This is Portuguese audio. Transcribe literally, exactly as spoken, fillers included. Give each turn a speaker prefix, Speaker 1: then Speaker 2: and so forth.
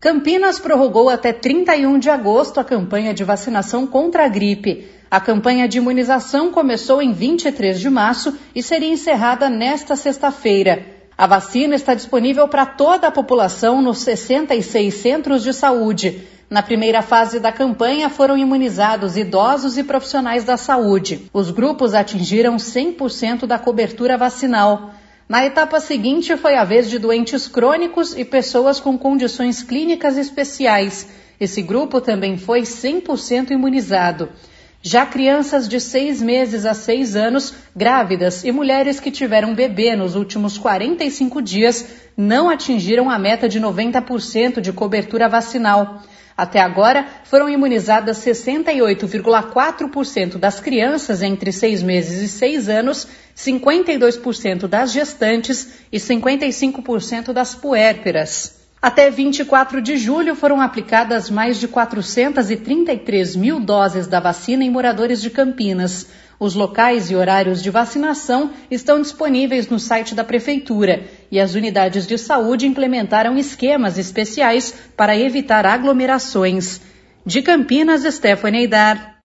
Speaker 1: Campinas prorrogou até trinta e um de agosto a campanha de vacinação contra a gripe. A campanha de imunização começou em vinte e três de março e seria encerrada nesta sexta-feira. A vacina está disponível para toda a população nos sessenta e seis centros de saúde. Na primeira fase da campanha foram imunizados idosos e profissionais da saúde. Os grupos atingiram cem por cento da cobertura vacinal. Na etapa seguinte foi a vez de doentes crônicos e pessoas com condições clínicas especiais. Esse grupo também foi cem por cento imunizado. Já crianças de seis meses a seis anos, grávidas e mulheres que tiveram bebê nos últimos quarenta e cinco dias não atingiram a meta de noventa por cento de cobertura vacinal. Até agora, foram imunizadas sessenta e oito vírgula quatro por cento das crianças entre seis meses e seis anos, cinquenta e dois por cento das gestantes e cinquenta e cinco por cento das puérperas. Até vinte e quatro de julho foram aplicadas mais de quatrocentas e trinta e três mil doses da vacina em moradores de Campinas. Os locais e horários de vacinação estão disponíveis no site da Prefeitura e as unidades de saúde implementaram esquemas especiais para evitar aglomerações. De Campinas, Stephanie Eidar.